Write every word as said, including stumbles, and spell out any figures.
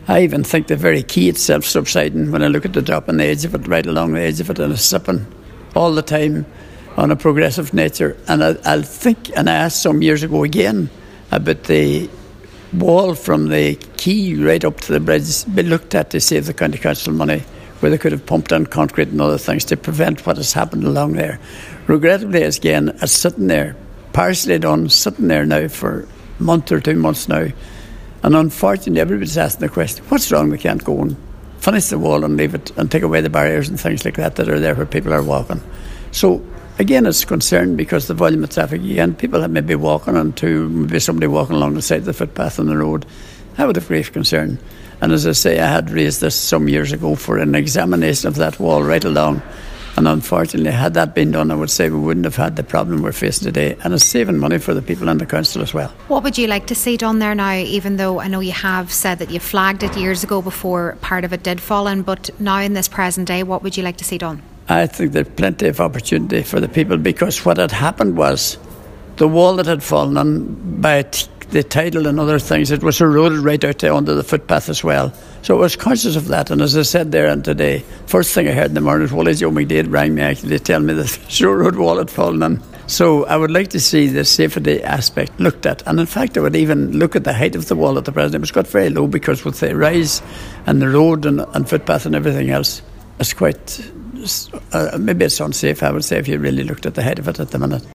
I even think the very quay itself subsiding, when I look at the drop on the edge of it, right along the edge of it, and it's slipping all the time on a progressive nature. And I, I'll think, and I asked some years ago again about the wall from the quay right up to the bridge be looked at to save the county council money, where they could have pumped in concrete and other things to prevent what has happened along there. Regrettably, again, it's sitting there, partially done, sitting there now for a month or two months now. And unfortunately, everybody's asking the question, what's wrong? We can't go and finish the wall and leave it and take away the barriers and things like that that are there where people are walking. So, again, it's concerned because the volume of traffic, again, people have maybe walking and two, maybe somebody walking along the side of the footpath on the road. I would have great concern. And as I say, I had raised this some years ago for an examination of that wall right along. And unfortunately, had that been done, I would say we wouldn't have had the problem we're facing today. And it's saving money for the people in the council as well. What would you like to see done there now, even though I know you have said that you flagged it years ago before part of it did fall in, but now in this present day, what would you like to see done? I think there's plenty of opportunity for the people, because what had happened was the wall that had fallen on by t- the tidal and other things, it was eroded right out there onto the footpath as well. So I was conscious of that, and as I said there and today, first thing I heard in the morning was Wally Joe McDade rang me actually to tell me that the Shore Road wall had fallen in. So I would like to see the safety aspect looked at, and in fact I would even look at the height of the wall at the present. It was got very low because with the rise and the road and, and footpath and everything else, it's quite, uh, maybe it's unsafe, I would say, if you really looked at the height of it at the minute.